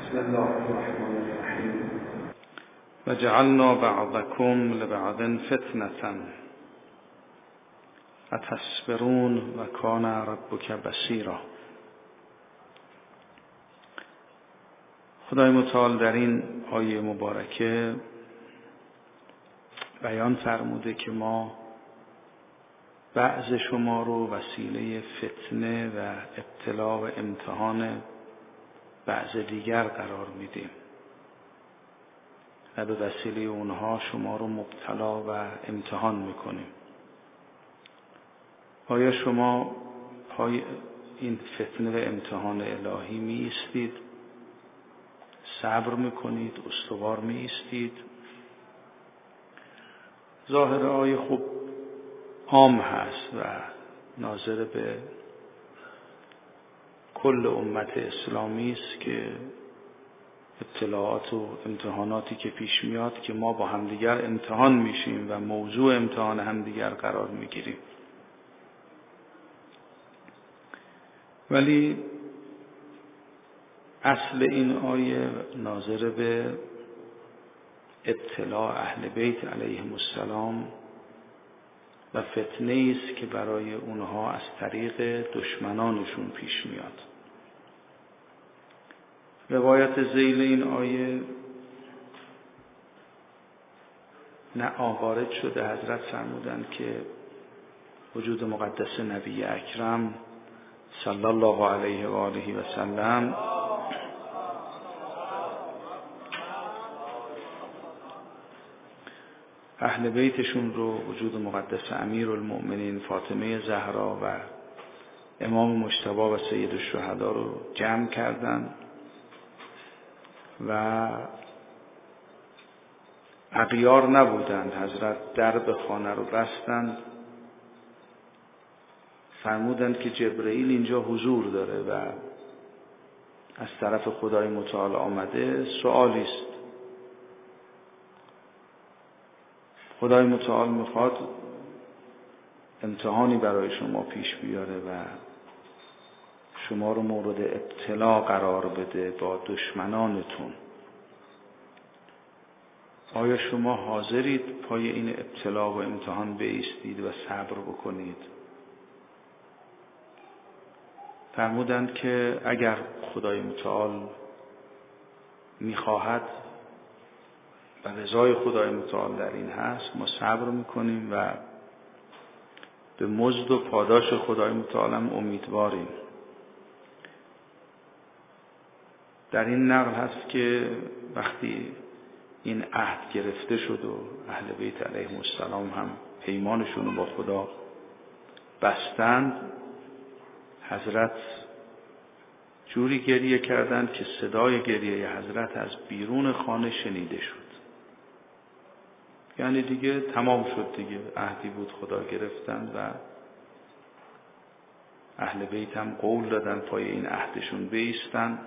بسم الله الرحمن الرحیم. و جعلنا بعضکم لبعض فتنة اتصبرون و کان ربک بصیرا. خدای متعال در این آیه مبارکه بیان فرموده که ما بعض شما رو وسیله فتنه و ابتلا و امتحان بعض دیگر قرار میدیم و به وسیله اونها شما رو مبتلا و امتحان میکنیم. آیا شما پای این فتنه و امتحان الهی می ایستید؟ صبر میکنید؟ استوار می ایستید؟ ظاهر آیه خوب عام هست و ناظر به کل امت اسلامی است که ابتلاعات و امتحاناتی که پیش میاد که ما با همدیگر امتحان میشیم و موضوع امتحان همدیگر قرار میگیریم. ولی اصل این آیه ناظر به ابتلاع اهل بیت علیهم السلام و فتنه است که برای اونها از طریق دشمنانشون پیش میاد. روایت ذیل این آیه وارد شده، حضرت فرمودند که وجود مقدس نبی اکرم صلی الله علیه و آله و سلم اهل بیتشون رو، وجود مقدس امیرالمؤمنین فاطمه زهرا و امام مجتبی و سید الشهدا رو جمع کردن و اغیار نبودند. حضرت درب خانه رو بستند، فرمودند که جبرئیل اینجا حضور داره و از طرف خدای متعال آمده، سؤالی است. خدای متعال میخواد امتحانی برای شما پیش بیاره و شما رو مورد ابتلا قرار بده با دشمنانتون. آیا شما حاضرید پای این ابتلا و امتحان بایستید و صبر بکنید؟ فرمودند که اگر خدای متعال میخواهد و رضای خدای متعال در این هست، ما صبر میکنیم و به مزد و پاداش خدای متعال هم امیدواریم. در این نقل هست که وقتی این عهد گرفته شد و اهل بیت علیهم السلام هم پیمانشون رو با خدا بستند، حضرت جوری گریه کردند که صدای گریه حضرت از بیرون خانه شنیده شد. یعنی دیگه تمام شد، دیگه عهدی بود خدا گرفتند و اهل بیت هم قول دادن پای این عهدشون بایستن.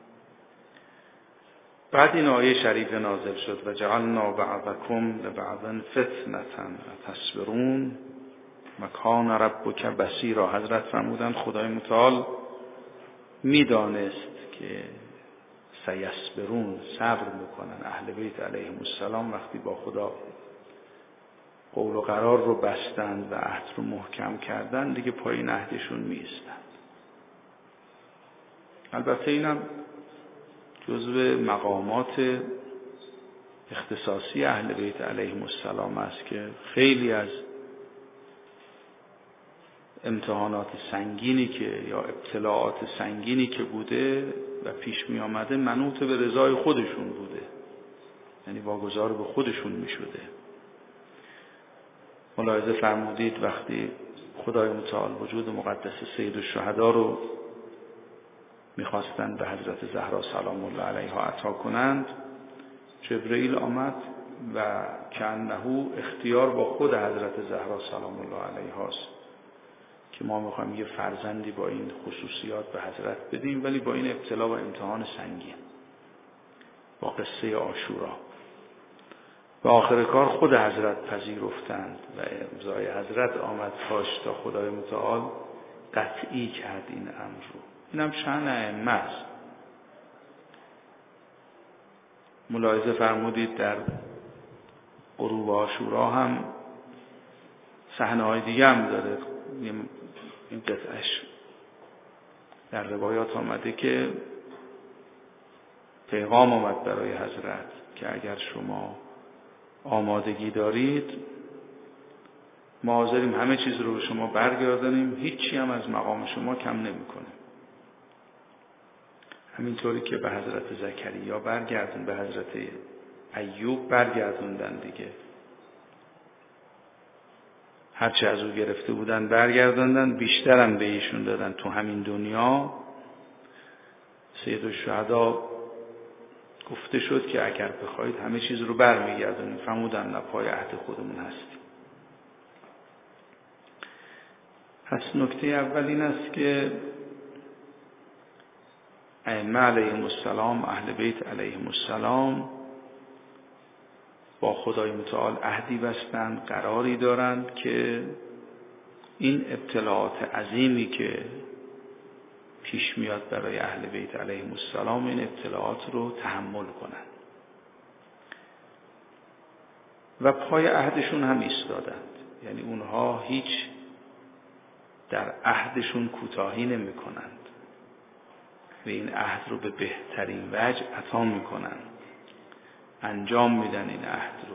بعد این آیه شریف نازل شد و جعلنا بعضکم لبعض فتنة اتصبرون و کان ربک بصیرا. حضرت فرمودند خدای متعال میدانست که سیصبرون، صبر میکنن. اهل بیت علیهم السلام وقتی با خدا قول و قرار رو بستند و عهد رو محکم کردند، دیگه پایین عهدشون میستند. البته اینم جزو مقامات اختصاصی اهل بیت علیهم السلام است که خیلی از امتحانات سنگینی که یا ابتلاعات سنگینی که بوده و پیش می آمده منوط به رضای خودشون بوده، یعنی واگذار به خودشون می شده. ملاحظه فرمودید وقتی خدای متعال وجود مقدس سید الشهدا رو میخواستند به حضرت زهرا سلام الله علیها عطا کنند، جبرئیل آمد و کأنه اختیار با خود حضرت زهرا سلام الله علیها است که ما میخوایم یه فرزندی با این خصوصیات به حضرت بدیم، ولی با این ابتلا و امتحان سنگین، با قصه عاشورا. و آخر کار خود حضرت پذیرفتند و امضای حضرت آمد پاش تا خدای متعال قطعی کرد این امر رو. اینم شأن ائمه است. ملاحظه فرمودید در غروب عاشورا هم صحنه‌های دیگه هم داره. این قطعش در روایات آمده که پیغام آمد برای حضرت که اگر شما آمادگی دارید ما حاضریم همه چیز رو به شما برگردانیم، هیچی هم از مقام شما کم نمی‌کنه. همینطوری که به حضرت زکریا برگردون، به حضرت ایوب برگردوندن دیگه، هرچه از او گرفته بودن برگردوندن، بیشترم به ایشون دادن تو همین دنیا. سید الشهدا گفته شد که اگر بخواید همه چیز رو برمیگردونید. فرمودن نه، پای عهد خودمون هستیم. پس نکته اول این است که ائمه علیهم السلام، اهل بیت علیهم السلام با خدای متعال عهدی بستند، قراری دارند که این ابتلاعات عظیمی که پیش میاد برای اهل بیت علیهم السلام، این ابتلاعات رو تحمل کنند و پای عهدشون هم ایستادند. یعنی اونها هیچ در عهدشون کوتاهی نمی کنند و این عهد رو به بهترین وجه عطا می کنند، انجام میدن این عهد رو.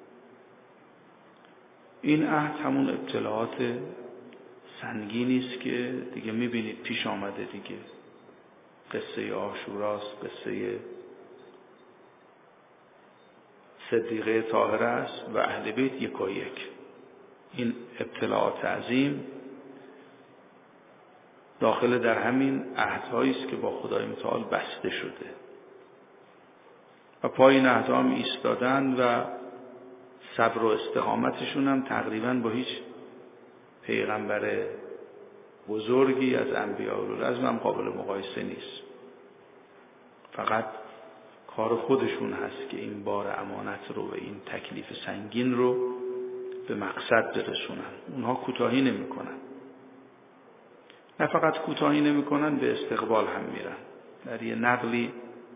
این عهد همون ابتلاعات سنگینی است که دیگه میبینید پیش آمده دیگه. قصه عاشوراست، قصه صدیقه طاهره است و اهل بیت یکایک. این ابتلاعات عظیم داخل در همین عهدهایی است که با خدای متعال بسته شده و پای این عهدها هم ایستادن و صبر و استقامتشون هم تقریبا با هیچ پیغمبر بزرگی از انبیاء اولوالعزم هم قابل مقایسه نیست. فقط کار خودشون هست که این بار امانت رو و این تکلیف سنگین رو به مقصد برسونن. اونها کوتاهی نمی کنن. نه فقط کوتاهی نمی کنن، به استقبال هم میرن. در یه نقلی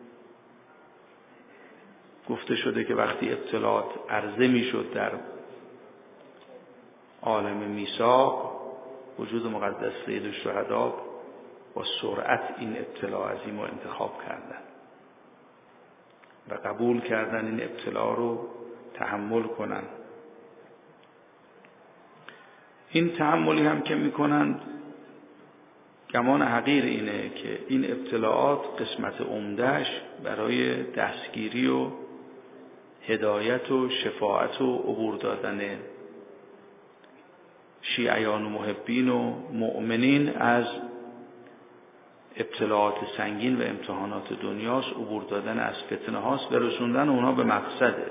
گفته شده که وقتی ابتلاعات عرضه میشد در عالم میثاق، وجود مقدس سید الشهدا با سرعت این ابتلاع عظیم رو انتخاب کردن و قبول کردن این ابتلاع رو تحمل کنن. این تحملی هم که میکنند، گمان حقیر اینه که این ابتلاعات قسمت عمده‌اش برای دستگیری و هدایت و شفاعت و عبور دادن شیعیان و محبین و مؤمنین از ابتلاعات سنگین و امتحانات دنیاست، عبور دادن از فتنه هاست و رسوندن اونها به مقصده.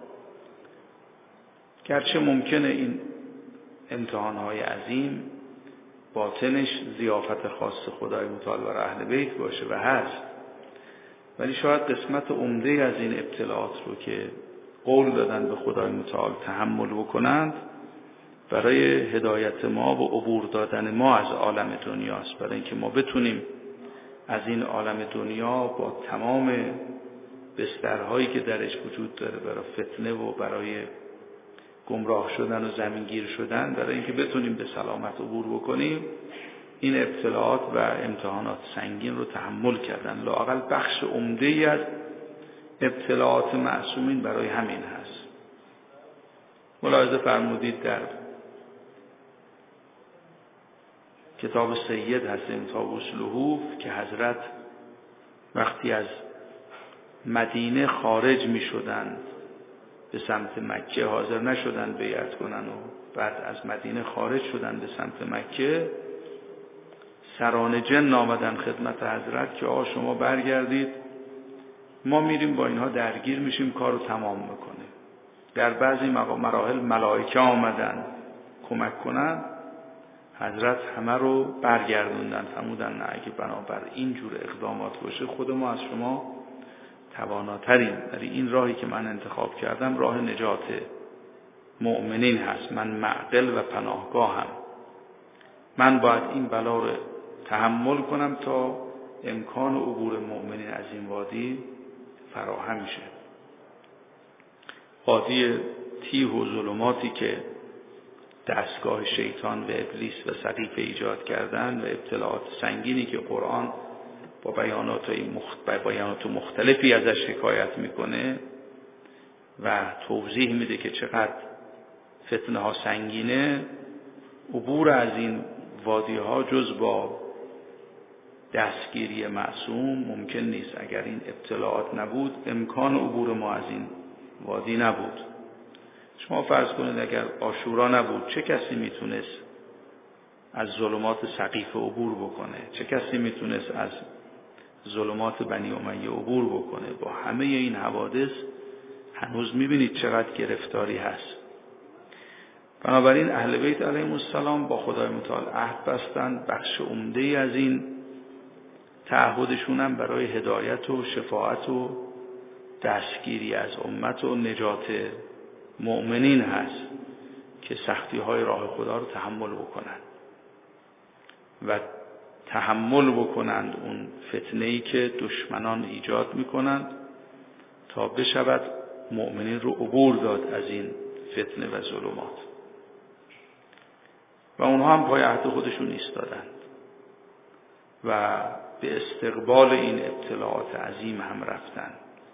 گرچه ممکنه این امتحانهای عظیم باطنش ضیافت خاص خدای متعال بر اهل بیت باشه و هست، ولی شاید قسمت عمده از این ابتلاعات رو که قول دادن به خدای متعال تحمل بکنند برای هدایت ما و عبور دادن ما از عالم دنیاست، برای اینکه ما بتونیم از این عالم دنیا با تمام بسترهایی که درش وجود داره برای فتنه و برای گمراه شدن و زمینگیر شدن، برای اینکه بتونیم به سلامت عبور بکنیم، این ابتلاعات و امتحانات سنگین رو تحمل کردن. لااقل بخش عمده‌ای از ابتلاعات معصومین برای همین هست. ملاحظه فرمودید در کتاب سید حسین طاووس لحوف که حضرت وقتی از مدینه خارج می شدند به سمت مکه، حاضر نشدن بیعت کنن و بعد از مدینه خارج شدن به سمت مکه، سران جن آمدن خدمت حضرت که آقا شما برگردید، ما میریم با اینها درگیر میشیم، کارو تمام میکنه. در بعضی مراحل ملائکه آمدن کمک کنن، حضرت همه رو برگردوندن، فرمودن نه، اگه بنابر این جور اقدامات باشه خود ما از شما تواناتریم، ولی این راهی که من انتخاب کردم راه نجات مؤمنین هست، من معقل و پناهگاهم، من باید این بلا رو تحمل کنم تا امکان عبور مؤمنین از این وادی فراهم شه. وادی تیه و ظلماتی که دستگاه شیطان و ابلیس و سقیفه ایجاد کردن و ابتلاعات سنگینی که قرآن با بیانات مختلفی ازش حکایت میکنه و توضیح میده که چقدر فتنه ها سنگینه، عبور از این وادی ها جز با دستگیری معصوم ممکن نیست. اگر این ابتلاعات نبود امکان عبور ما از این وادی نبود. شما فرض کنید اگر عاشورا نبود چه کسی میتونست از ظلمات سقیفه عبور بکنه؟ چه کسی میتونست از ظلمات بنی امیه عبور بکنه؟ با همه این حوادث هنوز میبینید چقدر گرفتاری هست. بنابراین اهل بیت علیهم السلام با خدای متعال عهد بستند. بخش عمده از این تعهدشون هم برای هدایت و شفاعت و دستگیری از امت و نجات مؤمنین هست که سختی های راه خدا رو تحمل بکنند و تحمل بکنند اون فتنه‌ای که دشمنان ایجاد میکنند تا بشود مؤمنین رو عبور داد از این فتنه و ظلمات. و اونها هم پای عهد خودشون ایستادند و به استقبال این ابتلاعات عظیم هم رفتند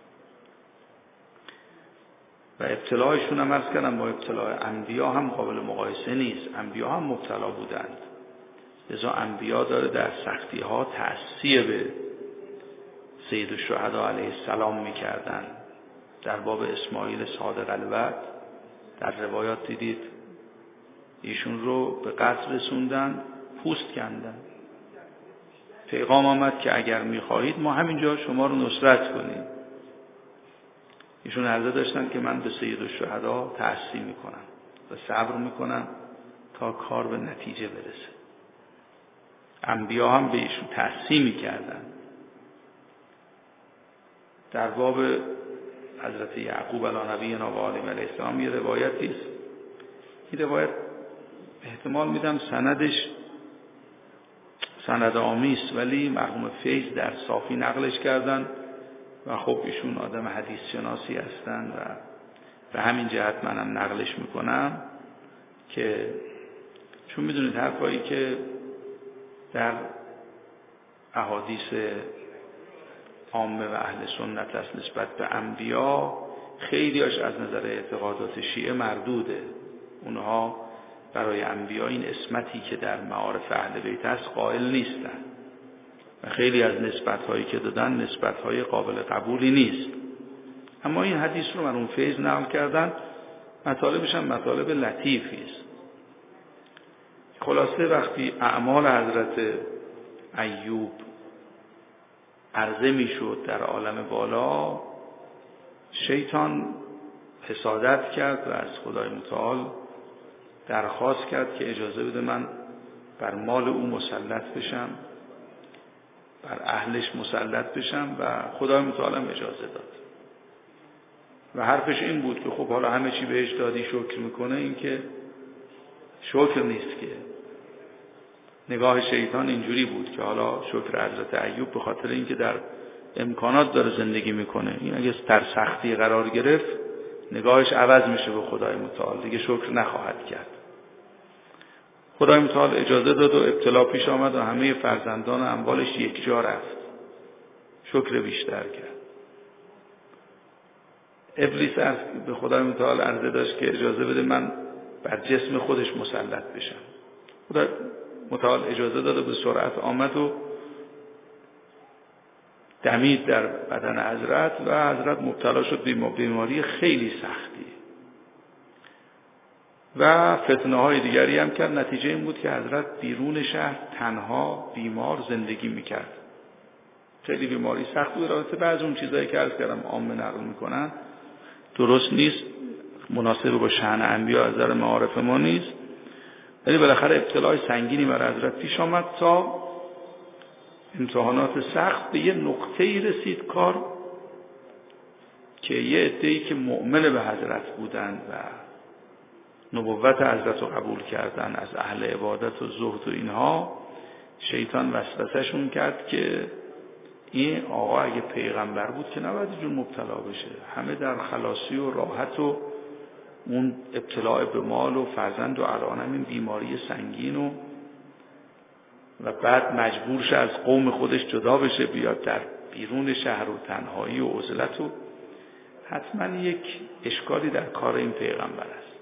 و ابتلاعشون هم عرض کردم با ابتلاع انبیا هم قابل مقایسه نیست. انبیا هم مبتلا بودند، لذا انبیا داره در سختی ها تأسیه به سید الشهدا علیه السلام میکردن. در باب اسماعیل صادق الوعد در روایات دیدید ایشون رو به قتل رسوندن، پوست کندن. پیغام آمد که اگر میخواهید ما همینجا شما رو نصرت کنیم. ایشون عرضه داشتن که من به سید الشهدا تأسی میکنم و صبر میکنم تا کار به نتیجه برسه. انبیا هم به ایشون تأسی میکردن. در باب حضرت یعقوب علی نبینا و آله علیه السلام یه روایتی است. این روایت احتمال میدم سندش سند عامی است، ولی مرحوم فیض در صافی نقلش کردن و خب ایشون آدم حدیث شناسی هستن و به همین جهت منم نقلش میکنم که چون میدونید حرفایی که در احادیث عامه و اهل سنت است نسبت به انبیا خیلیاش از نظر اعتقادات شیعه مردوده. اونها برای انبیا این اسمتی که در معارف اهل بیت هست قائل نیستن و خیلی از نسبت‌هایی که دادن نسبت‌های قابل قبولی نیست. اما این حدیث رو مرحوم فیض نقل کردن، مطالبش هم مطالب لطیفی است. خلاصه وقتی اعمال حضرت ایوب عرضه میشد در عالم بالا، شیطان حسادت کرد و از خدای متعال درخواست کرد که اجازه بده من بر مال او مسلط بشم، بر اهلش مسلط بشم و خدای متعال هم اجازه داد. و حرفش این بود که خب حالا همه چی بهش دادی شکر میکنه. این که شکر نیست، که نگاه شیطان اینجوری بود که حالا شکر حضرت ایوب به خاطر اینکه در امکانات داره زندگی میکنه، این اگه در سختی قرار گرفت نگاهش عوض میشه به خدای متعال، دیگه شکر نخواهد کرد. خدای متعال اجازه داد و ابتلا پیش آمد و همه فرزندان و اموالش یک جا رفت. شکر بیشتر کرد. ابلیس به خدای متعال عرضه داشت که اجازه بده من بر جسم خودش مسلط بشم. خدای متعال اجازه داد و به سرعت آمد و دمید در بدن حضرت و حضرت مبتلا شد به بیماری خیلی سختی و فتنه های دیگری هم کرد. نتیجه این بود که حضرت بیرون شهر تنها بیمار زندگی میکرد. خیلی بیماری سخت بود. البته بعضی اون چیزایی که عرض کردم عامه نقل میکنن درست نیست، مناسب با شأن انبیا از نظر معارف ما نیست، ولی بالاخره ابتلای سنگینی بر حضرت پیش آمد تا امتحانات سخت به یه نقطه‌ای رسید کار که یه عده‌ای که مؤمن به حضرت بودند و نبوت حضرت رو قبول کردن از اهل عبادت و زهد و اینها، شیطان وسوسه‌شون کرد که این آقا اگه پیغمبر بود که نباید اینجور مبتلا بشه. همه در خلاصی و راحت و اون ابتلاع به مال و فرزند و الان این بیماری سنگین و بعد مجبور شه از قوم خودش جدا بشه بیاد در بیرون شهر و تنهایی و عزلت و حتما یک اشکالی در کار این پیغمبر است.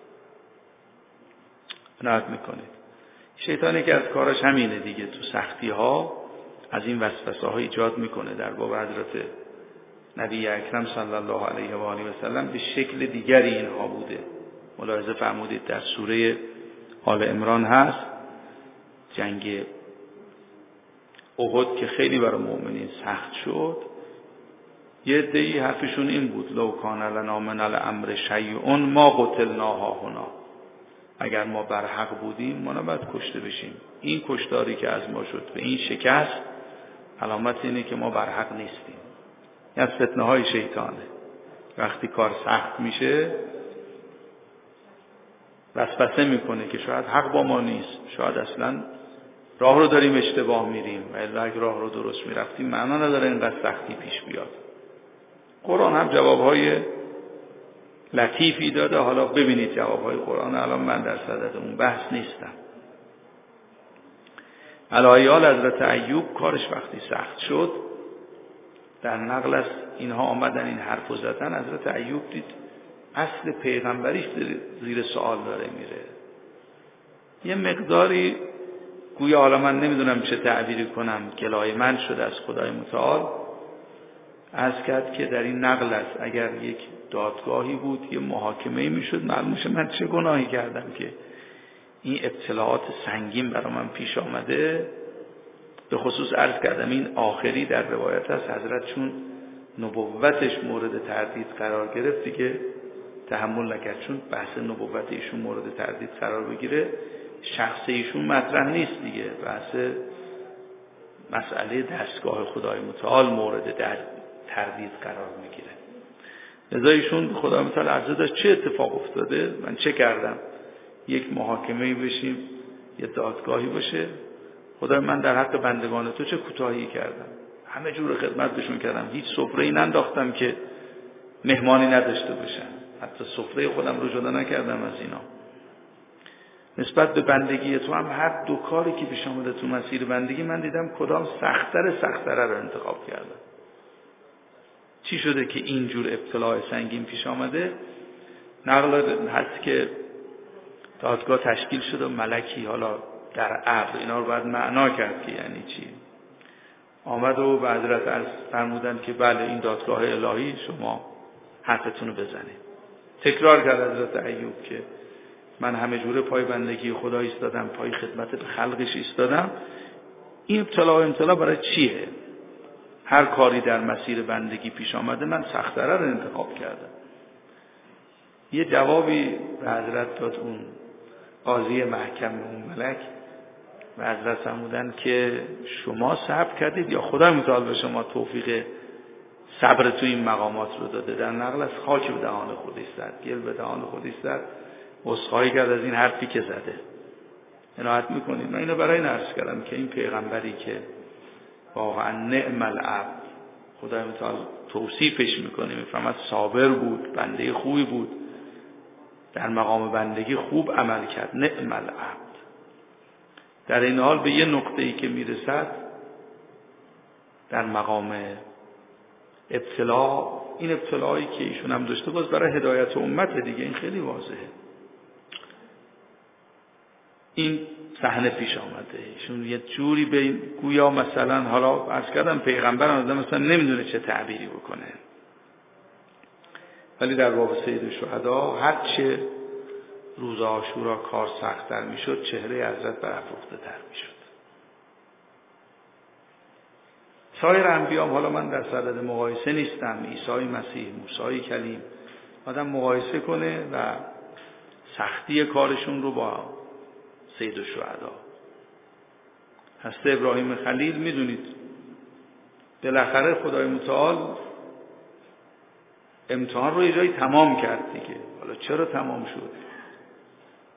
عنایت میکنید. شیطانی که از کارش همینه دیگه، تو سختی ها از این وسوسه ها ایجاد میکنه. در باب حضرت نبی اکرم صلی الله علیه و آله و سلم به شکل دیگری اینها بوده. ملاحظه فرمودید در سوره آل عمران هست، جنگ احد که خیلی برای مؤمنین سخت شد، یه عده‌ای حرفشون این بود لو کان لنا من الامر شیء ما قتلنا هاهنا، اگر ما بر حق بودیم ما نباید کشته بشیم. این کشتاری که از ما شد و این شکست علامت اینه که ما بر حق نیستیم. این از فتنه های شیطانه. وقتی کار سخت میشه وسوسه میکنه که شاید حق با ما نیست، شاید اصلا راه رو داریم اشتباه میریم و الا اگه راه رو درست میرفتیم معنا نداره اینقدر سختی پیش بیاد. قرآن هم جوابهای لطیفی داده. حالا ببینید جوابهای قرآن. الان من در صدد اون بحث نیستم. علایال حضرت ایوب کارش وقتی سخت شد، در نقل از اینها آمدن این حرفو زدن، حضرت ایوب دید اصل پیغمبریش زیر سوال داره میره. یه مقداری گویا، حالا من نمیدونم چه تعبیری کنم، گلای من شده از خدای متعال. عرض کرد که در این نقل است اگر یک دادگاهی بود، یه محاکمه‌ای میشد، معلوم شه من چه گناهی کردم که این ابتلاعات سنگین برای من پیش آمده. به خصوص عرض کردم این آخری در روایت است، حضرت چون نبوتش مورد تردید قرار گرفت دیگه تحمل نکرد، چون بحث نبوت ایشون مورد تردید قرار بگیره شخص ایشون مطرح نیست دیگه، بحث مسئله دستگاه خدای متعال مورد در تردید قرار میگیره. لذا ایشون به خدای متعال عرضه داشت چه اتفاق افتاده، من چه کردم، یک محاکمه‌ای بشیم، یه دادگاهی باشه، خدای من در حق بندگان تو چه کوتاهی کردم، همه جور خدمت بهشون کردم، هیچ سفره‌ای ننداختم که مهمانی نداشته باشن، حتی سفره خودم رو جدا نکردم از اینا. نسبت به بندگی تو هم هر دو کاری که پیش آمده تو مسیر بندگی من دیدم کدام سخت‌تره رو انتخاب کردم. چی شده که اینجور ابتلاع سنگین پیش آمده؟ نقل هست که دادگاه تشکیل شد و ملکی حالا در ابر، اینا رو باید معنا کرد که یعنی چی، آمد و به حضرت عرض فرمودن که بله این دادگاه الهی، شما حرفتون رو بزنید. تکرار کرد حضرت ایوب که من همه جوره پای بندگی خدا ایستادم، پای خدمت به خلقش ایستادم، این ابتلا برای چیه؟ هر کاری در مسیر بندگی پیش آمده من سخت‌تره رو انتخاب کردم. یه جوابی به حضرت داد اون قاضی محکم، اون ملک، و حضرت فرمودن که شما صبر کردید یا خدا متعال به شما توفیق صبر تو این مقامات رو داده؟ در نقل از خاک به دهان خودش زد، گل به دهان خودش زد، عذرخواهی کرد از این حرفی که زده. عنایت میکنید. من اینو برای این عرض کردم که این پیغمبری که واقعا نعم العبد، خدای متعال توصیفش میکنه، میفهمد صابر بود، بنده خوبی بود، در مقام بندگی خوب عمل کرد، نعم العبد. در این حال به یه نقطه‌ای که میرسد در مقام ابتلا، این ابتلایی که ایشون هم داشته باز برای هدایت امت دیگه، این خیلی واضحه. این صحنه پیش آمده، ایشون یه جوری به گویا مثلا، حالا عرض کردم پیغمبر آدم مثلا نمیدونه چه تعبیری بکنه، ولی در باب سید الشهدا هر چه روز عاشورا کار سخت‌تر میشد چهره حضرت برافروخته تر میشد. سایر انبیاء، حالا من در صدد مقایسه نیستم، عیسی مسیح، موسی کلیم، آدم مقایسه کنه و سختی کارشون رو با سید الشهدا. حضرت ابراهیم خلیل میدونید بالاخره خدای متعال امتحان رو یه جایی تمام کرد دیگه. حالا چرا تمام شد؟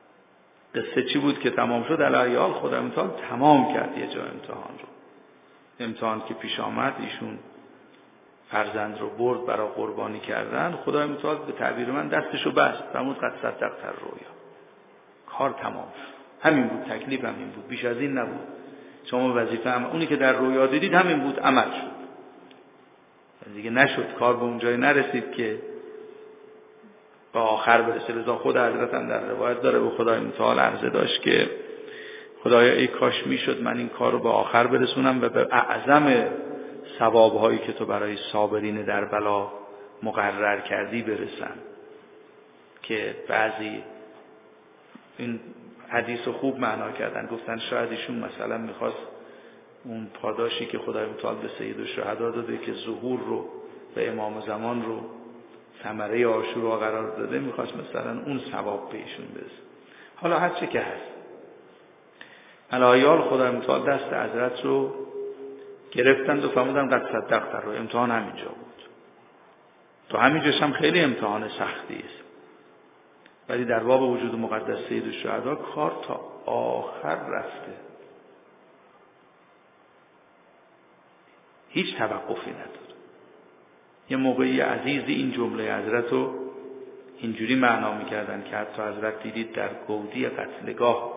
قصه چی بود که تمام شد؟ علایال خدای متعال تمام کرد یه جای امتحان رو. امتحان که پیش آمد، ایشون فرزند رو برد برای قربانی کردن، خدای متعال به تعبیر من دستشو بست، فرمود قد صدقت الرؤیا، کار تمام شد. همین بود، تکلیف همین بود، بیش از این نبود. شما وظیفه هم اونی که در رویا دیدید همین بود، عمل شد دیگه. نشد، کار به اونجای نرسید که به آخر برسه. لذا خود حضرت هم در روایت داره به خدای متعال عرضه داشت که خدایا ای کاش میشد من این کار رو به آخر برسونم و به اعظم ثوابهایی که تو برای صابرین در بلا مقرر کردی برسم. که بعضی این حدیث رو خوب معنا کردن، گفتن شاید ایشون مثلا میخواست اون پاداشی که خدای متعال به سید الشهدا داده که ظهور رو به امام زمان رو ثمره عاشورا قرار داده، میخواست مثلا اون ثواب به ایشون برسه. حالا هر چه که هست، الایال خدای متعال دست حضرت رو گرفتند و فرمودن قد صدقت رو. امتحان همینجا بود. تو همینجاش هم خیلی امتحان سختی است، ولی در باب وجود مقدس سید الشهدا کار تا آخر رفته، هیچ توقفی نداره. یه موقعی عزیزی این جمله حضرت رو اینجوری معنا میکردن که حتی حضرت دیدید در گودی قتلگاه،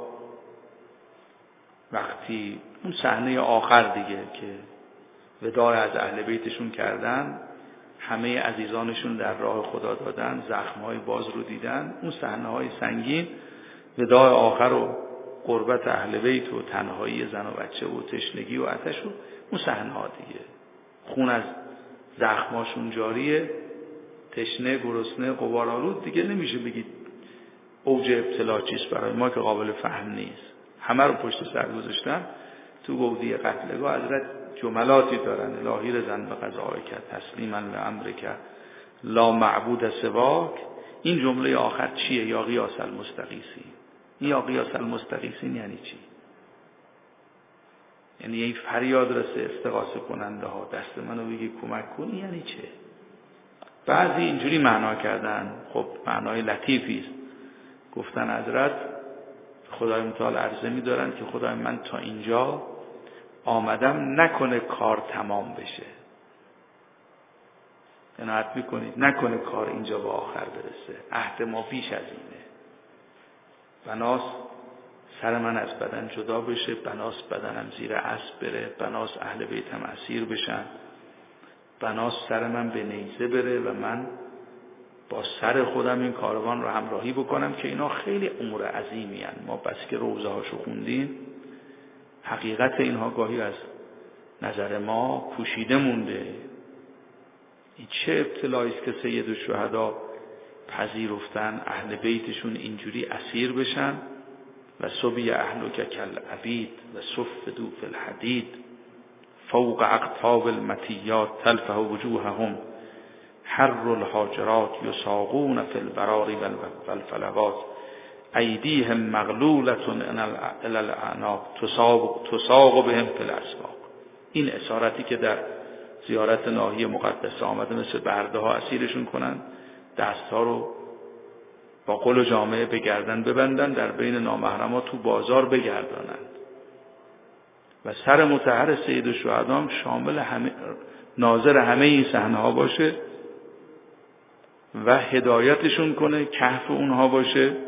وقتی اون صحنه آخر دیگه که وداع از اهل بیتشون کردن، همه عزیزانشون در راه خدا دادن، زخمهای باز رو دیدن، اون صحنه‌های سنگین، وداع آخر و قربت اهل بیت و تنهایی زن و بچه و تشنگی و آتش و اون صحنه‌ها دیگه، خون از زخماشون جاریه، تشنه، گرسنه، غبارآلود، دیگه نمیشه بگید اوج ابتلا چیست. برای ما که قابل فهم نیست. همه رو پشت سر گذاشتن. تو گودی قتلگاه حضرت جملاتی دارن: الهی رضن به قضای کرد تسلیما لامرک لا معبود سواک. این جمله آخر چیه؟ یا قیاس المستغیثین. این یا قیاس المستغیثین یعنی چی؟ یعنی این فریاد رسه استغاثه کننده ها دست منو بگی کمک کنی، یعنی چه؟ بعضی اینجوری معنا کردن، خب معنای لطیفی است. گفتن حضرت خدای متعال عرضه می دارن که خدای من تا اینجا آمدم، نکنه کار تمام بشه، عنایت میکنید نکنه کار اینجا به آخر برسه، عهد ما بیش از اینه. بناس سر من از بدن جدا بشه، بناس بدنم زیر اسب بره، بناس اهل بیتم اسیر بشن، بناس سر من به نیزه بره و من با سر خودم این کاروان رو همراهی بکنم. که اینا خیلی امور عظیمی هن. ما بس که روزه هاشو خوندیم، حقیقت اینها گاهی از نظر ما پوشیده مونده. این چه ابتلایی است که سید الشهدا پذیرفتن اهل بیتشون اینجوری اسیر بشن. و صبی اهلک کالعبید و صفدوا فی الحدید فوق اقطاب المطیات تلفح وجوههم حر الحاجرات یساقون فی البراری والفلوات ایدیهم مغلولة الی الاعناق تساق بهم فی الاسواق. این اسارتی که در زیارت ناحیه مقدسه آمده، مثل برده ها اسیرشون کنن، دستها رو با قل و جامعه به گردن ببندن، در بین نامحرما تو بازار بگردانند و سر مطهر سید الشهدا شامل همه، ناظر همه این صحنه ها باشه و هدایتشون کنه، کهف اونها باشه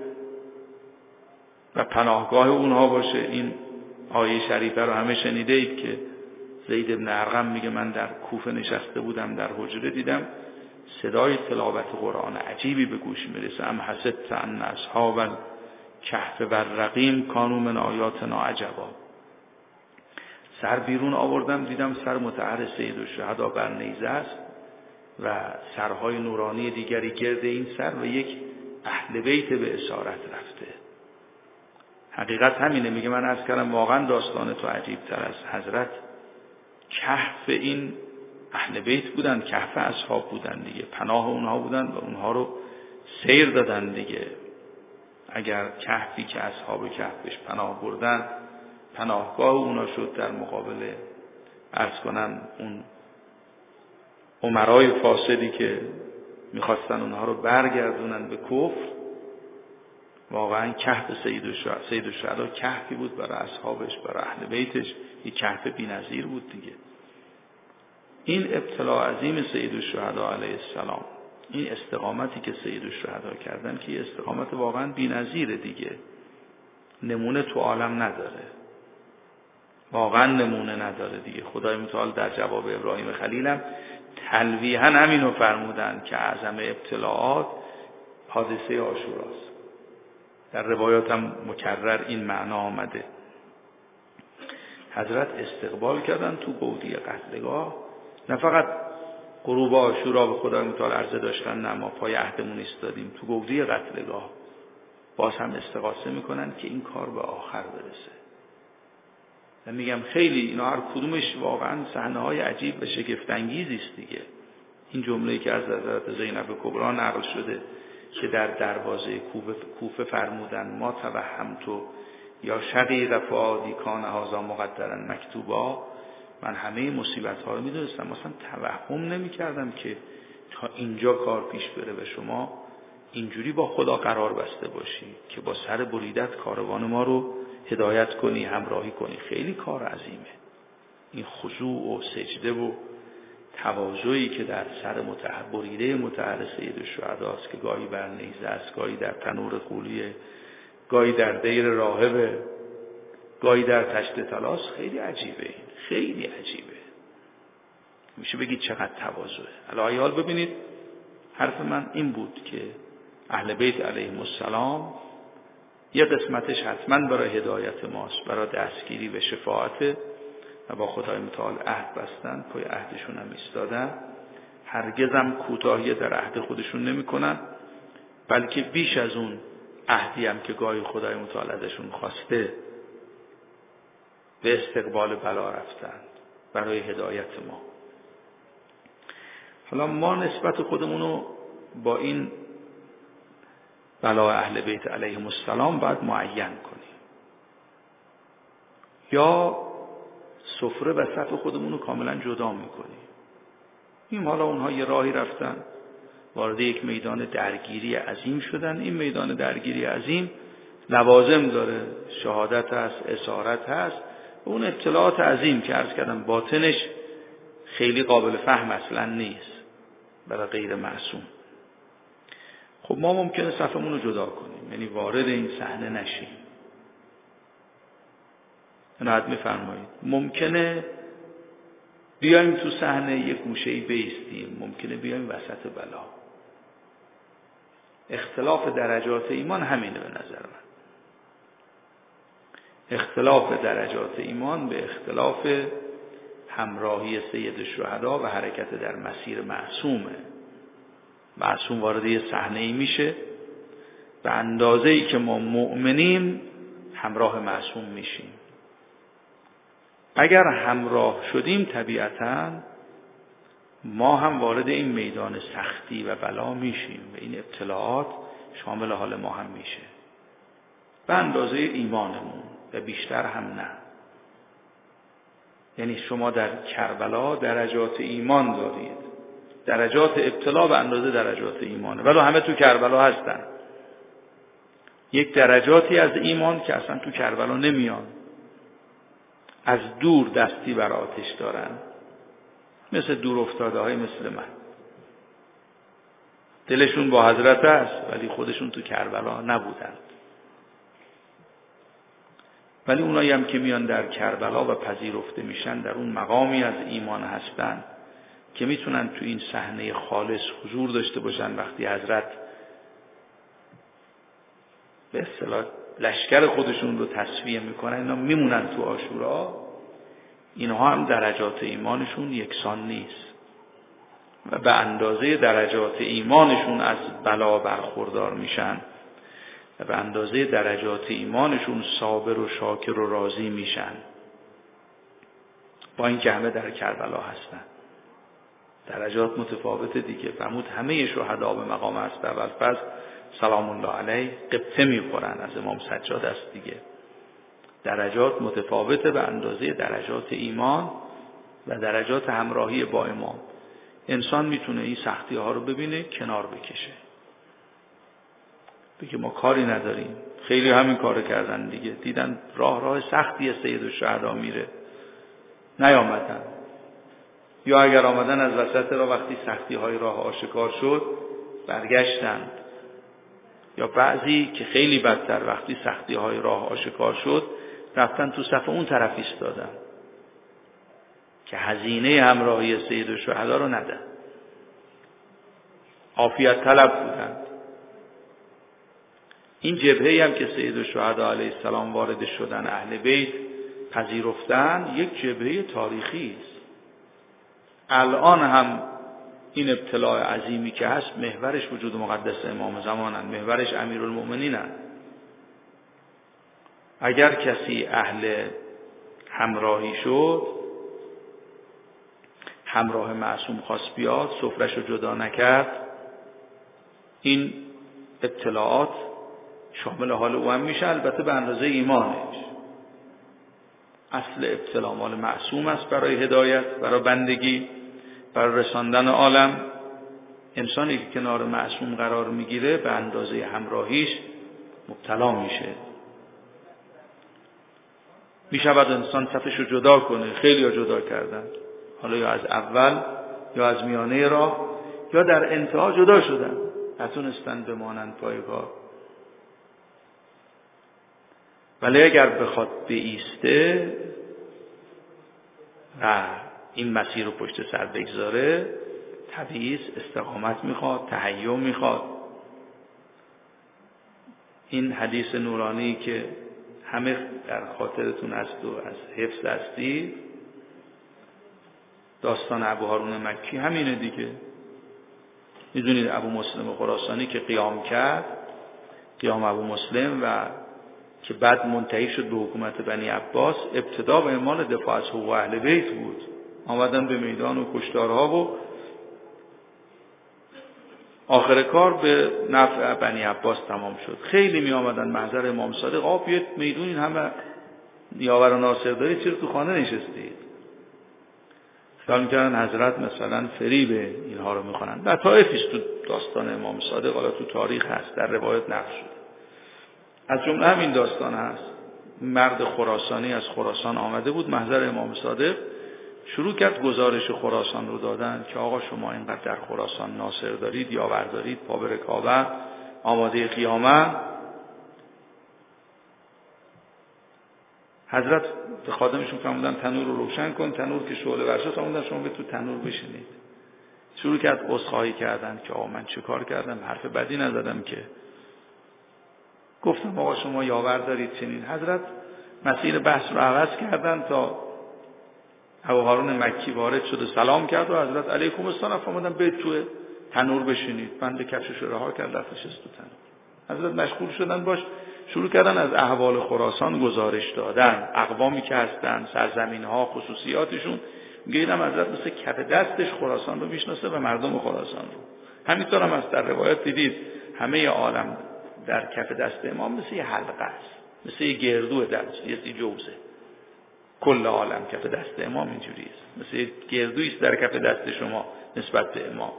و پناهگاه اونها باشه. این آیه شریفه رو همه شنیده اید که زید بن ارقم میگه من در کوفه نشسته بودم، در حجره دیدم صدای تلاوت قرآن عجیبی به گوش میرسه. ام حسبت ان اصحاب الکهف والرقیم کانوا من آیاتنا عجبا. سر بیرون آوردم دیدم سر مطهر سید الشهدا بر نیزه است و سرهای نورانی دیگری گرد این سر و یک اهل بیت به اسارت رفته. حقیقت همینه. میگه من عرض کردم واقعا داستان تو عجیب تر از حضرت. کهف این اهل بیت بودن، کهف اصحاب بودن دیگه، پناه اونها بودن و اونها رو سیر دادن دیگه. اگر کهفی که اصحاب کهفش پناه بردن پناهگاه اونا شد در مقابل عرض کنم اون امرای فاسدی که میخواستن اونها رو برگردونن به کفر، واقعا کهف سید الشهدا کهفی بود برای اصحابش، برای اهل بیتش، یک کهف بی‌نظیر بود دیگه. این ابتلا عظیم سید الشهدا علیه السلام، این استقامتی که سید الشهدا کردن که یه استقامت واقعا بی‌نظیره دیگه، نمونه تو عالم نداره، واقعا نمونه نداره دیگه. خدای متعال در جواب ابراهیم خلیلم تلویحاً همینو فرمودن که اعظم ابتلاعات حادثه عاشوراست. در روایات هم مکرر این معنا آمده. حضرت استقبال کردن تو گودی قتلگاه، نه فقط غروب عاشورا به خدای متعال عرضه داشتن نه ما پای عهدمون ایستادیم، تو گودی قتلگاه باز هم استغاثه میکنن که این کار به آخر برسه. من میگم خیلی اینا هر کدومش واقعا صحنه‌های عجیب و شگفت انگیزی است دیگه. این جمله‌ای که از حضرت زینب کبرا نقل شده که در دروازه کوفه فرمودن ما توهمتو یا شقیق فؤادی کان هذا مقدرا مکتوبا، من همه مصیبت‌ها رو می‌دونستم، مثلا توهم نمی‌کردم که تا اینجا کار پیش بره و شما اینجوری با خدا قرار بسته باشی که با سر بریدت کاروان ما رو هدایت کنی، همراهی کنی. خیلی کار عظیمه این خضوع و سجده و تواضعی که در سر بریده مطهر سید الشهدا است که گاهی بر نیزه است، گاهی در تنور غولیه، گاهی در دیر راهبه، گاهی در تشت طلاس. خیلی عجیبه، این خیلی عجیبه. میشه بگید چقدر تواضعه. الایال ببینید حرف من این بود که اهل بیت علیهم السلام یه قسمتش حتما برای هدایت ماست، برای دستگیری و شفاعت و با خدای متعال عهد بستن، پای عهدشون هم ایستادن، هرگز هم کوتاهی در عهد خودشون نمی کنن، بلکه بیش از اون عهدی هم که گاهی خدای متعال ازشون خواسته به استقبال بلا رفتن برای هدایت ما. حالا ما نسبت خودمونو با این بلا اهل بیت علیهم السلام باید معین کنیم، یا سفره و صف خودمونو کاملا جدا میکنیم. این حالا اونها یه راهی رفتن، وارد یک میدان درگیری عظیم شدن. این میدان درگیری عظیم لوازم داره، شهادت هست، اسارت هست، اون اطلاعات عظیم که عرض کردم باطنش خیلی قابل فهم اصلا نیست برای غیر معصوم. خب ما ممکنه صفمون رو جدا کنیم، یعنی وارد این صحنه نشیم. عنایت می‌فرمایید ممکنه بیایم تو صحنه یک گوشه‌ای بیستیم، ممکنه بیایم وسط بلا. اختلاف درجات ایمان همینه به نظر من. اختلاف درجات ایمان به اختلاف همراهی سید الشهدا و حرکت در مسیر معصومه. معصوم وارد یه صحنه‌ای میشه، به اندازه‌ای که ما مؤمنیم همراه معصوم میشیم. اگر همراه شدیم طبیعتاً ما هم وارد این میدان سختی و بلا میشیم و این ابتلاعات شامل حال ما هم میشه به اندازه ایمانمون و بیشتر هم نه. یعنی شما در کربلا درجات ایمان دارید، درجات ابتلا به اندازه درجات ایمانه، ولی همه تو کربلا هستن. یک درجاتی از ایمان که اصلا تو کربلا نمیان، از دور دستی بر آتش دارن، مثل دور افتاده های مثل من، دلشون با حضرت است ولی خودشون تو کربلا نبودند. ولی اونایی هم که میان در کربلا و پذیرفته میشن در اون مقامی از ایمان هستن که میتونن تو این صحنه خالص حضور داشته باشن. وقتی حضرت به اصطلاح لشکر خودشون رو تصفیه میکنن، اینا میمونن تو عاشورا، اینها هم درجات ایمانشون یکسان نیست و به اندازه درجات ایمانشون از بلا برخوردار میشن و به اندازه درجات ایمانشون صابر و شاکر و راضی میشن، با این که همه در کربلا هستن. درجات متفاوته دیگه. فرمود همه شهدا به مقام است اول فضل سلام الله علیه قبطه میخورن، از امام سجاد است دیگه. درجات متفاوته به اندازه درجات ایمان و درجات همراهی با امام. انسان میتونه این سختی ها رو ببینه، کنار بکشه. بگه ما کاری نداریم. خیلی همین کارو کردن دیگه، دیدن راه سختی سید الشهدا میره نیامدن، یا اگر آمدن از وسط راه وقتی سختی های راه آشکار شد برگشتند، یا بعضی که خیلی بدتر وقتی سختی های راه آشکار شد رفتن تو صف اون طرف ایستادن که هزینه همراهی سید الشهدا رو ندن، عافیت طلب بودند. این جبهه‌ای هم که سید الشهدا علیه السلام وارد شدن، اهل بیت پذیرفتن، یک جبهه تاریخی است. الان هم این ابتلاع عظیمی که هست محورش وجود مقدس امام زمانن، محورش امیرالمؤمنینن. اگر کسی اهل همراهی شد، همراه معصوم خواست بیاد، سفرش رو جدا نکرد، این اطلاعات شامل حال او هم میشه، البته به اندازه ایمانش. اصل ابتلا مال معصوم است برای هدایت، برای بندگی، برای رساندن عالم. انسانی که کنار معصوم قرار میگیره به اندازه همراهیش مبتلا میشه. میشود انسان صفش رو جدا کنه، خیلی ها جدا کردن، حالا یا از اول یا از میانه راه یا در انتها جدا شدن، نتونستن بمانند پایگاه. ولی اگر بخواد بایسته و این مسیر رو پشت سر بگذاره، طبیعی استقامت میخواد، تحیم میخواد. این حدیث نورانی که همه در خاطرتون هست و از حفظ هستی، داستان ابو هارون مکی همینه دیگه. میدونید ابو مسلم خراسانی که قیام کرد، قیام ابو مسلم، و که بعد منتهی شد به حکومت بنی عباس، ابتدا به اعمال دفاع از حقوق اهل بیت بود. آمدن به میدان و کشتارها و آخر کار به نفع بنی عباس تمام شد. خیلی می آمدن محضر امام صادق، بیاد میدون، این همه نیاور و ناصر دارید، چرا تو خانه نشستید؟ خیال میکردن حضرت مثلا فریب اینها رو میخوانن. در طایفیست تو داستان امام صادق، حالا تو تاریخ هست، در روایت نقل شده. از جمله همین داستان هست. مرد خراسانی از خراسان آمده بود محضر امام صادق، شروع کرد گزارش خراسان رو دادن که آقا شما اینقدر در خراسان ناصر دارید، یاور دارید، پا به رکابت، آماده قیامت. حضرت به خادمشون فرمودن تنور رو روشن کن، تنور که شعله ور شد فرمودن شما به تو تنور بشینید. شروع کرد عذرخواهی کردن که آقا من چه کار کردم، حرف بدی نزدم که. گفتم آقا شما یاور دارید چنین. حضرت مسیر بحث رو عوض کردن تا ابو هارون مکی وارد شد و سلام کرد و حضرت علیکم السلام فرمودن برید تو تنور بشینید. بنده کفشش رو رها کرد، رفتش تو تنور. حضرت مشغول شدن باش، شروع کردن از احوال خراسان گزارش دادن، اقوامی که هستن، سرزمین‌ها، خصوصیاتشون. میگم حضرت مثل کف دستش خراسان رو میشناسه و مردم خراسان رو. همینطور هم از در روایت دیدید همه عالم در کف دست امام مثل یه حلقه است، مثل یه گردو دست، یه جوزه. کل عالم کف دست امام اینجوری است، مثل یه گردویی است در کف دست شما نسبت به امام.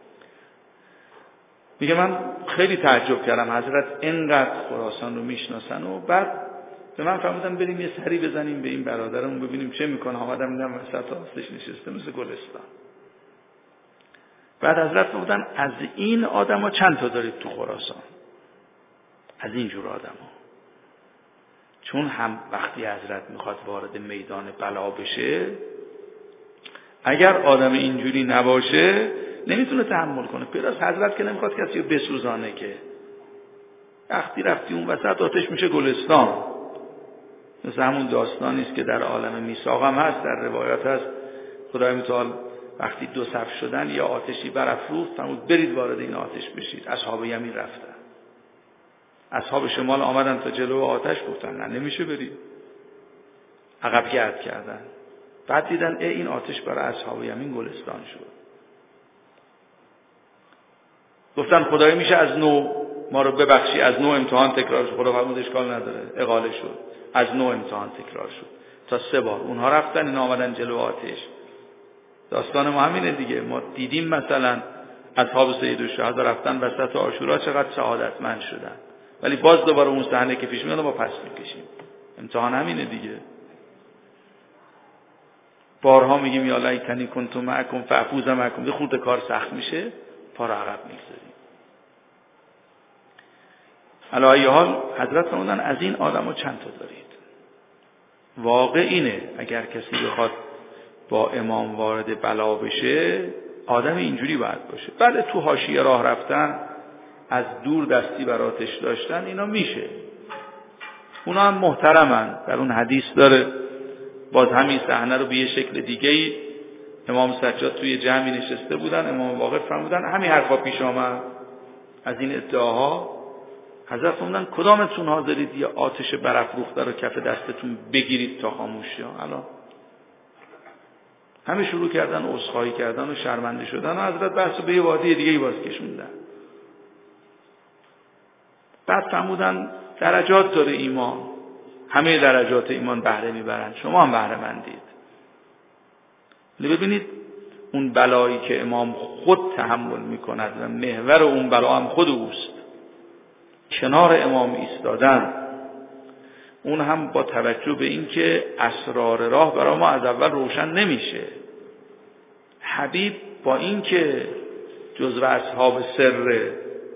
میگه من خیلی تعجب کردم حضرت اینقدر خراسان رو میشناسن و بعد به من فرمودن بریم یه سری بزنیم به این برادرمون ببینیم چه میکنه. آمدم دیدم وسط آستش نشسته مثل گلستان. بعد حضرت فرمودن از این آدما چند تا دارید تو خراسان؟ از این جور آدما. چون هم وقتی حضرت میخواد وارد میدان بلا بشه، اگر آدم اینجوری نباشه نمیتونه تحمل کنه. پیراز حضرت که نمیخواد کسی رو بسوزانه که وقتی رفتی اون وسط آتش میشه گلستان. مثل همون داستانی است که در عالم میثاق هم هست، در روایات هست خدای متعال وقتی دو صف شدن یا آتشی برافروخت فرمود برید وارد این آتش بشید. اصحاب یمین رفتن، اصحاب شمال آمدن تا جلو آتش، گفتن نه نمیشه برید، عقب گرد کردن. بعد دیدن این آتش برای اصحاب یمین گلستان شد. گفتن خدای میشه از نو ما رو ببخشی، از نو امتحان تکرار شد. خدا فرمود اشکال نداره، اقاله شد، از نو امتحان تکرار شد تا 3 بار. اونها رفتن، اینا آمدن جلو آتش. داستان ما همینه دیگه. ما دیدیم مثلا اصحاب سید الشهدا رفتن وسط عاشورا چقدر سعادتمند شدن. ولی باز دوباره اون صحنه که پیش میاد ما پس میکشیم. امتحان همینه دیگه. بارها میگیم یا لیتنی کنت معکم فافوز معکم، یه خورده کار سخت میشه پا رو عقب میگذاریم. علی ای حال حضرت فرمودن از این آدمو چند تا دارید. واقع اینه اگر کسی بخواد با امام وارد بلا بشه آدم اینجوری باید باشه. بله تو حاشیه راه رفتن، از دور دستی براتش داشتن، اینا میشه، اونا هم محترمن. در اون حدیث داره باز همین صحنه رو به یه شکل دیگه‌ای امام سجاد توی جمعی نشسته بودن، امام واقف فرمودن همین حرفا پیش آمد از این ادعاها. حضرت فرمودن کدامتون حاضرید یه آتش برافروخته رو کف دستتون بگیرید تا خاموش شه؟ الان همه شروع کردن عذرخواهی کردن و شرمنده شدن و حضرت بحث به یه وادی دیگه‌ای باز کشوندن. بعد فرمودن درجات داره ایمان، همه درجات ایمان بهره میبرن، شما هم بهره مندید. ببینید اون بلایی که امام خود تحمل میکند و محور اون بلا هم خود اوست، کنار امام ایستادن، اون هم با توجه به این که اسرار راه برای ما از اول روشن نمیشه. حبیب با این که جزو اصحاب سره،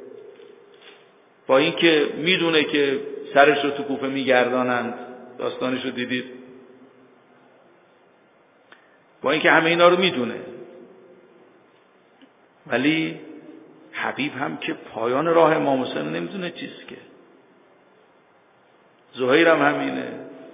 با این که میدونه که سرش رو تو کوفه میگردانند، داستانش رو دیدید، با این که همه اینا رو میدونه، ولی حبیب هم که پایان راه امام حسین نمیدونه چیست که. زهیر هم همینه،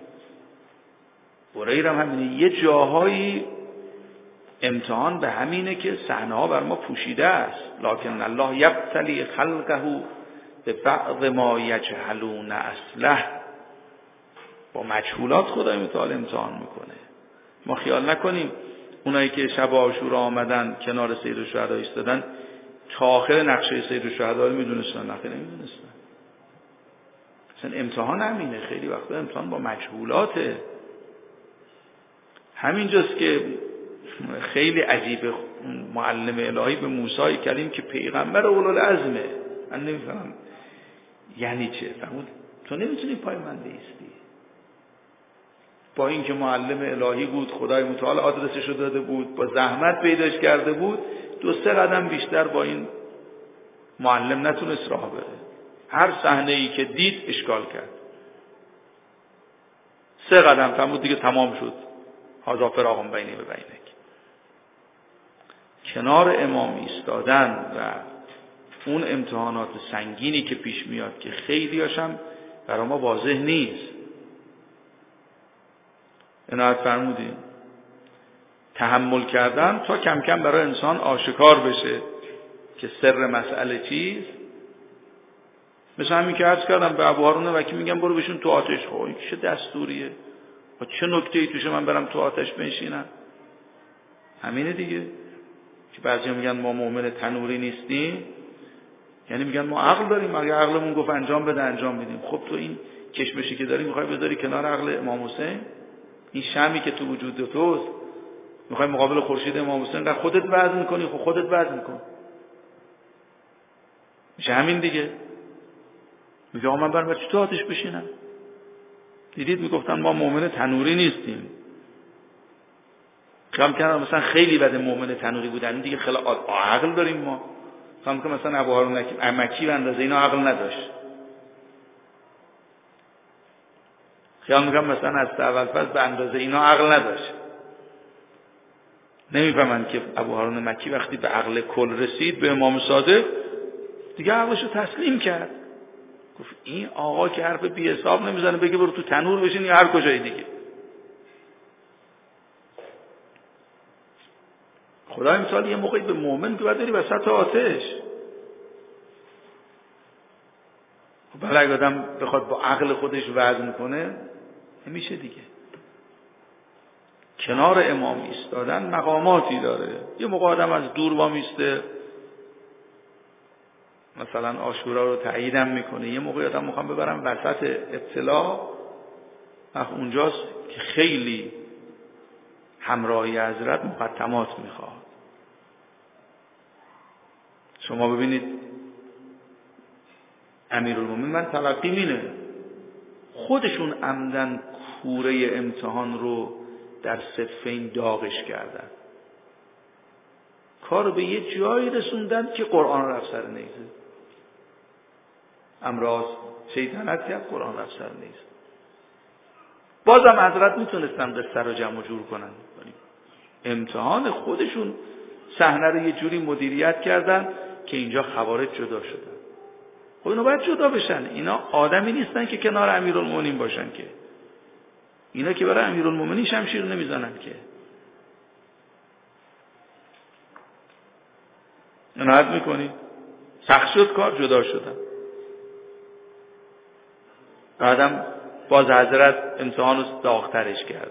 بریر هم همینه. یه جاهایی امتحان به همینه که صحنه ها بر ما پوشیده است. لکن الله یبتلی خلقه به بعض ما یجهلون اصله. با مجهولات خدای متعال امتحان میکنه. ما خیال نکنیم اونایی که شب عاشورا آمدن کنار سید الشهدا ایستادن تا آخر نقشه سید الشهدا رو میدونستن، نه نمیدونستن. مثلا امتحان همینه، خیلی وقتا امتحان با مجهولاته. همینجاست که خیلی عجیبه معلم الهی به موسی کلیم که پیغمبر اولوالعزمه، من نمیفهمم یعنی چه. فرمود تو نمیتونی پای من بایستی. با اینکه معلم الهی بود، خدای متعال آدرسش رو داده بود، با زحمت پیداش کرده بود، 2-3 قدم بیشتر با این معلم نتونست راه بره. هر صحنه ای که دید اشکال کرد. 3 قدم فرمود دیگه تمام شد. هذا فراق بینی و بینک. کنار امام ایستادن و اون امتحانات سنگینی که پیش میاد که خیلی هاشم برای ما واضح نیست. عنایت فرمودیم تحمل کردن تا کم کم برای انسان آشکار بشه که سر مسئله چیست. مثلا همین که عرض کردم به ابو هارون وکی میگم برو بشین تو آتش. خب این چه دستوریه؟ و چه نکته‌ای توشه من برم تو آتش بنشینم؟ همینه دیگه که بعضیا میگن ما مؤمن تنوری نیستیم، یعنی میگن ما عقل داریم، اگه عقلمون گفت انجام بده انجام میدیم. خب تو این کشمشی که داری میخوای بذاری کنار عقل امام حسین؟ این شمی که تو وجود توست میخوای مقابل خورشید امام حسین در خودت وزن کنی؟ خب خودت وزن کن. میشه همین دیگه. میگه آقا من برم تو آتش بشینم؟ دیدید میگفتن ما مؤمن تنوری نیستیم. خیال کردم مثلا خیلی بد مؤمن تنوری بودن دیگه، خیلی عقل داریم ما. خیال که مثلا ابو هارون مکی به اندازه اینا عقل نداشت. خیال میکنم مثلا از اول فصل به اندازه اینا عقل نداشت. نمیفهمن که ابو هارون مکی وقتی به عقل کل رسید به امام صادق دیگه عقلشو تسلیم کرد. گفت این آقا که حرف بی حساب نمیزنه بگه برو تو تنور بشین یا هر کجای دیگه. خدای مثال یه موقعی به مؤمن که باید بری وسط آتش. بله اگه آدم بخواد با عقل خودش وزن کنه نمیشه دیگه. کنار امام ایستادن مقاماتی داره. یه موقع آدم از دور وامیسته مثلا عاشورا رو تاییدم میکنه، یه موقع آدم میخوام ببرم وسط ابتلا، اونجاست که خیلی همراهی حضرت مقدمات میخواد. شما ببینید امیرالمومنین من تلقی اینه، خودشون عمدن کوره امتحان رو در صفین داغش کردن، کارو به یه جایی رسوندن که قرآن رفت سر نیزه. امراض شیطنت کرد، قرآن رفت سر نیزه. بازم حضرت میتونستن قصه رو جمع و جور کنن، امتحان خودشون صحنه رو یه جوری مدیریت کردن که اینجا خوارج جدا شدن. خب اینا باید جدا بشن، اینا آدمی نیستن که کنار امیرالمومنین باشن، که اینا که برای امیرالمومنین شمشیر نمیزنن که. عنایت میکنی؟ سخت شد کار، جدا شدن. بعدم باز حضرت امتحان رو داغ‌ترش کردن،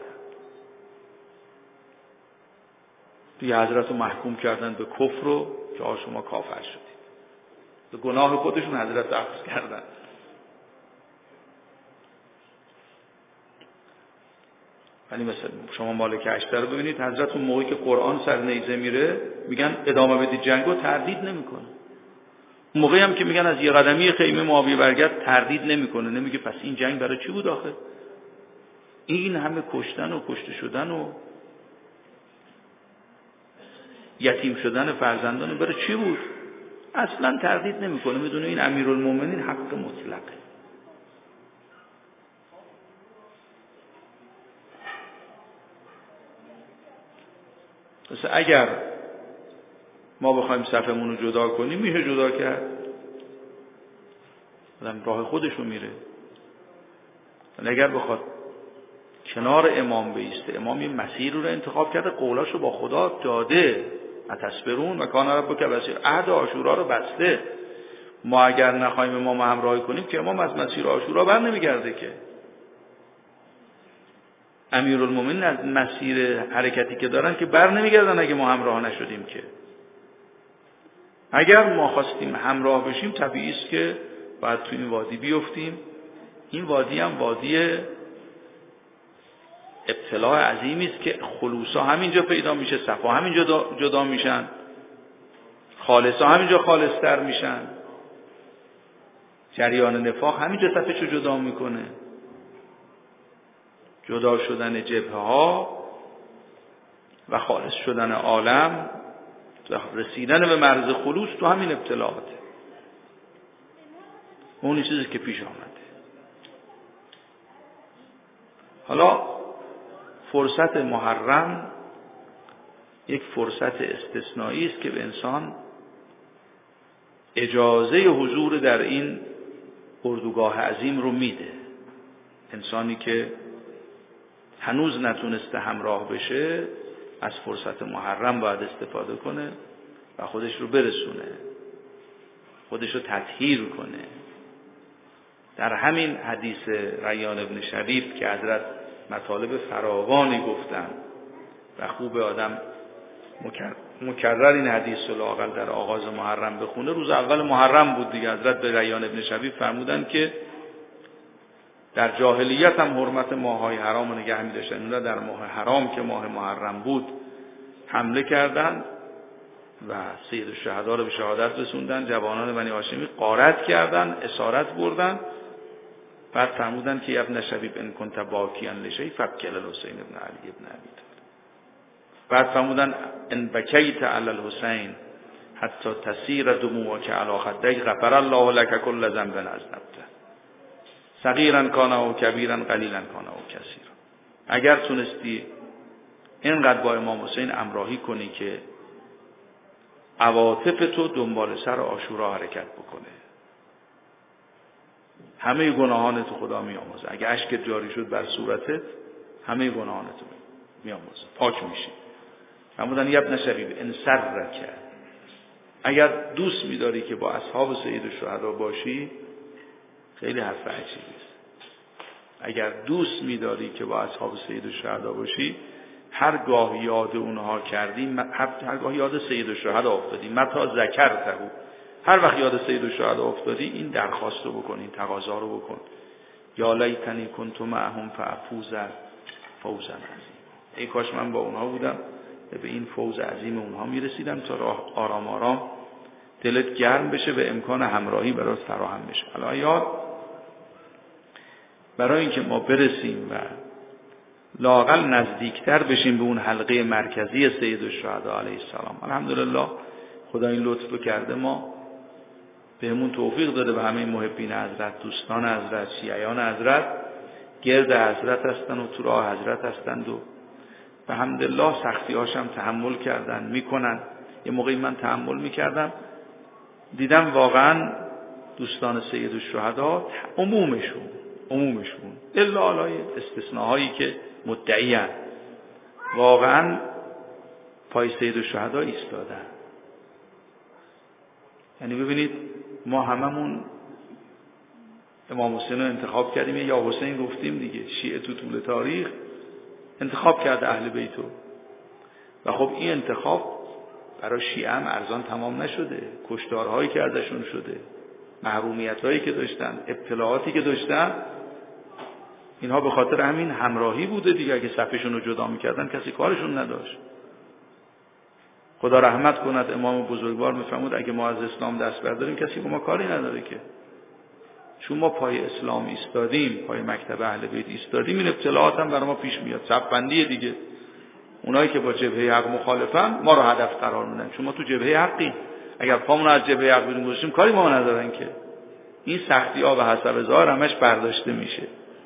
دیگه حضرت رو محکوم کردن به کفر رو که شما کافر شدید. به گناه خودشون حضرت اخذ کردن. ولی مثلا شما مالک اشتر رو ببینید، حضرت اون موقعی که قرآن سر نیزه میره میگن ادامه بدید جنگو، تردید نمیکنه. اون موقعی هم که میگن از یه قدمی خیمه معاویه برگرد، تردید نمیکنه، نمیگه پس این جنگ برای چی بود آخه؟ این همه کشتن و کشته شدن و یتیم شدن فرزندان برای چی بود؟ اصلا تردید نمیکنه، میدونه این امیرالمومنین حق مطلقه. مثلا اگر ما بخوایم صفمون رو جدا کنیم میشه جدا کرد، آدم راه خودشو میره. ولی اگر بخواد کنار امام بیسته، امام یه مسیر رو انتخاب کرده، قولاشو با خدا داده، اتصبرون و کان ربک بصیر، عهد عاشورا رو بسته. ما اگر نخوایم امام همراهی کنیم که امام از مسیر عاشورا بر نمیگرده که. امیرالمومنین از مسیر حرکتی که دارن که بر نمیگردن اگه ما همراه نشدیم که. اگر ما خواستیم همراه بشیم طبیعی است که باید توی این وادی بیفتیم. این وادی هم وادی ابتلاع عظیمی است که خلوصا همینجا پیدا میشه، صفا همینجا جدا میشن، خالصا همینجا خالصتر میشن، جریان نفاق همینجا صفشو جدا میکنه. جدا شدن جبهه ها و خالص شدن عالم و رسیدن به مرز خلوص تو همین ابتلاعاته. اون چیزی که پیش آمده. حالا فرصت محرم یک فرصت استثنایی است که به انسان اجازه حضور در این اردوگاه عظیم رو میده. انسانی که هنوز نتونسته همراه بشه از فرصت محرم باید استفاده کنه و خودش رو برسونه، خودش رو تطهیر کنه. در همین حدیث ریان ابن شبیب که حضرت مطالب فراوانی گفتن و خوب آدم مکرر این حدیث رو لااقل در آغاز محرم بخونه. روز اول محرم بود دیگه، حضرت به ریان ابن شبیب فرمودن که در جاهلیت هم حرمت ماه‌های حرام رو نگه می‌داشتن. اونها در ماه حرام که ماه محرم بود حمله کردند و سید الشهدا رو به شهادت رسوندن. جوانان بنی هاشمی غارت کردند، اسارت بردن. بعد فرمودن که ابن شبیب ان کنت باکیاً لشیء فبکی الحسین ابن علی ابن ابی طالب. بعد فرمودن ان بکیت علی الحسین حتی تسیر دموعک علی خدیک غفر الله لك كل ذنب اذنبته صغیرا کان او کبیرا قلیلا کان او کثیرا. اگر تونستی اینقدر با امام حسین همراهی کنی که عواطف تو دنبال سر عاشورا حرکت بکنه، همه گناهانت خدا میآمرزه. اگه اشکت جاری شد بر صورتت همه گناهانت میآمرزه، پاک میشی. فرمودن یا ابن شبیب ان سرک، اگر دوست می‌داری که با اصحاب سید الشهدا باشی، خیلی حرف عجیبی است. اگر دوست می‌داری که با اصحاب سید الشهدا باشی، هرگاه یاد اونها کردی، هرگاه یاد سید الشهدا افتادی، متا ذکرته، هر وقت یاد سید الشهدا افتادی این درخواست رو بکن، این تقاضا رو بکن. یا لیتنی کنت معهم فافوز فوزا عظیم. ای کاش من با اونها بودم و به این فوز عظیم اونها میرسیدم تا آرام آرام دلت گرم بشه و امکان همراهی برات فراهم بشه. حالا یاد برای اینکه ما برسیم و لااقل نزدیکتر بشیم به اون حلقه مرکزی سید الشهدا علیه السلام، الحمدلله خدا این لطف رو کرده، ما بهمون توفیق داده به همه محبین حضرت، دوستان حضرت، شیعیان حضرت گرد حضرت هستن و تو راه حضرت هستند و به حمدالله سختی‌هاش هم تحمل کردن میکنن. یه موقعی من تحمل میکردم دیدم واقعا دوستان سید الشهدا عمومشون الا علای استثناهایی که مدعیان واقعا پای سید الشهدا ایستادن. یعنی ببینید ما هممون امام حسین رو انتخاب کردیم، یا حسین گفتیم دیگه، شیعه تو طول تاریخ انتخاب کرده اهل بیتو و خب این انتخاب برای شیعه هم ارزان تمام نشده، کشتارهایی که ازشون شده، محرومیت‌هایی که داشتن، ابتلاعاتی که داشتن، اینها به خاطر همین همراهی بوده دیگه. اگه صفشون رو جدا می‌کردن کسی کارشون نداشت. خدا رحمت کند امام بزرگوار می‌فرمود اگه ما از اسلام دست برداریم کسی با ما کاری نداره که، چون ما پای اسلام ایستادیم، پای مکتب اهل بیت ایستادیم، این ابتلاعات هم برای ما پیش میاد. صف‌بندی دیگه، اونایی که با جبهه حق مخالفن ما رو هدف قرار میدن، چون ما تو جبهه حقیم. اگر پامون از جبهه حق بیرون گذاشتیم کاری ما ندارن که. این سختی‌ها به حسب ظاهر همش برداشته میشه.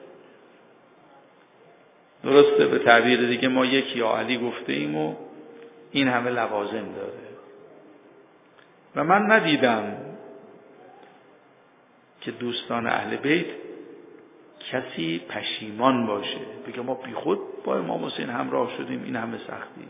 درسته به تعبیر دیگه ما یک یا علی گفته ایم و این همه لوازم داره و من ندیدم که دوستان اهل بیت کسی پشیمان باشه بگه ما بی خود با امام حسین همراه شدیم این همه سختی،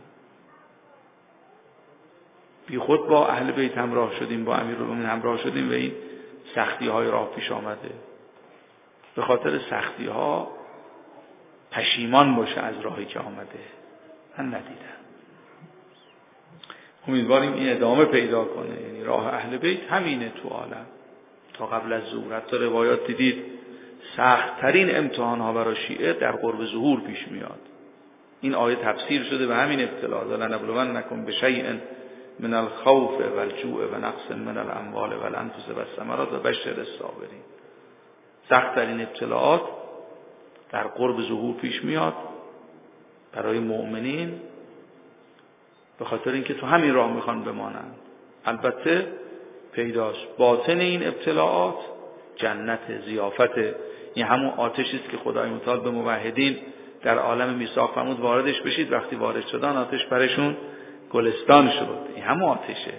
بی خود با اهل بیت همراه شدیم، با امیرالمومنین همراه شدیم و این سختی های راه پیش آمده. به خاطر سختی ها پشیمان باشه از راهی که آمده من ندیدم. امیدواریم این ادامه پیدا کنه. یعنی راه اهل بیت همینه تو عالم تا قبل از ظهور. حتی روایات دیدید سخت ترین امتحان ها برای شیعه در قرب ظهور پیش میاد. این آیه تفسیر شده به همین ابتلا، لنبلونکم بشیء من الخوف والجوع و نقص من الاموال والانفس والثمرات و بشر الصابرین. سخت ترین ابتلاعات در قرب ظهور پیش میاد برای مؤمنین به خاطر اینکه تو همین راه میخوان بمانند. البته پیداست باطن این ابتلاعات جنت، ضیافت، این همون آتشی است که خدای متعال به موحدین در عالم میثاق فرمود واردش بشید. وقتی وارد شدن آتش برشون گلستان شد. این همون آتشه.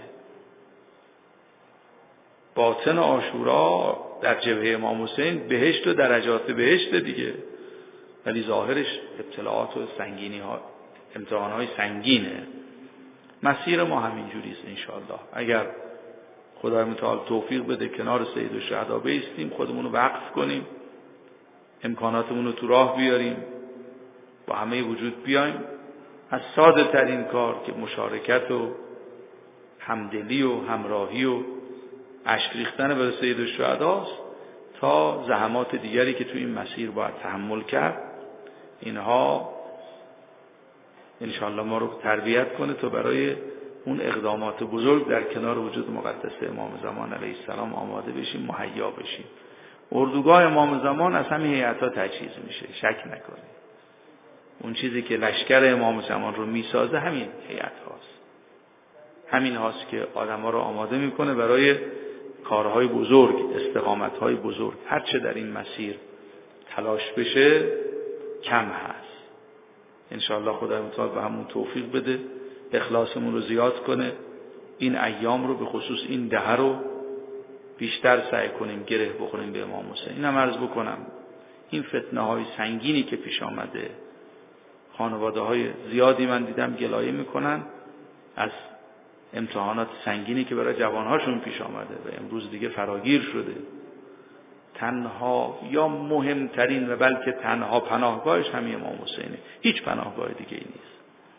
باطن عاشورا در جبهه امام حسین بهشت و درجات بهشت دیگه، ولی ظاهرش ابتلاعات و سنگینی ها، امتحان های سنگینه. مسیر ما همینجوری است انشاءالله. اگر خدای متعال توفیق بده کنار سید الشهدا بایستیم، خودمون رو وقف کنیم، امکاناتمون رو تو راه بیاریم، با همه وجود بیایم، از ساده ترین کار که مشارکت و همدلی و همراهی و اشک ریختن برای سید الشهداست تا زحمات دیگری که تو این مسیر باید تحمل کرد، اینها انشاءالله ما رو تربیت کنه تا برای اون اقدامات بزرگ در کنار وجود مقدس امام زمان علیه السلام آماده بشیم، مهیا بشیم. اردوگاه امام زمان از همین هیئت‌ها تجهیز میشه، شک نکنید. اون چیزی که لشکر امام زمان رو میسازه همین هیئت هاست. همین هاست که آدم‌ها رو آماده میکنه برای کارهای بزرگ، استقامت‌های بزرگ. هر چه در این مسیر تلاش بشه کم هست. انشاءالله خدای متعال به همون توفیق بده، اخلاصمون رو زیاد کنه، این ایام رو به خصوص این دهه رو بیشتر سعی کنیم گره بخوریم به امام حسین. اینم عرض بکنم این فتنه های سنگینی که پیش آمده، خانواده های زیادی من دیدم گلایه میکنن از امتحانات سنگینی که برای جوانهاشون پیش آمده و امروز دیگه فراگیر شده. تنها یا مهمترین و بلکه تنها پناهگاهش همین امام حسینه، هیچ پناهگاه دیگه ای نیست.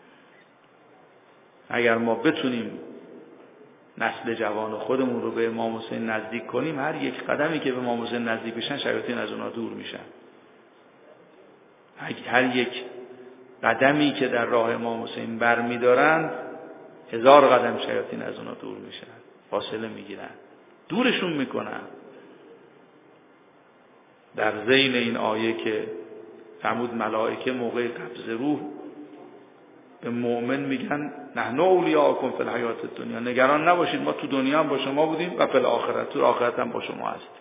اگر ما بتونیم نسل جوان خودمون رو به امام حسین نزدیک کنیم، هر یک قدمی که به امام حسین نزدیک بشن شیاطین از اونها دور میشن. هر یک قدمی که در راه امام حسین برمیدارند 1000 قدم شیاطین از اونها دور میشن. فاصله میگیرن، دورشون میکنن. در ذیل این آیه که فرمود ملائکه موقع قبض روح به مؤمن میگن نحن اولیاءکم فی الحیات الدنیا، نگران نباشید ما تو دنیا هم با شما بودیم و فی الآخرت، تو آخرت هم با شما هستیم.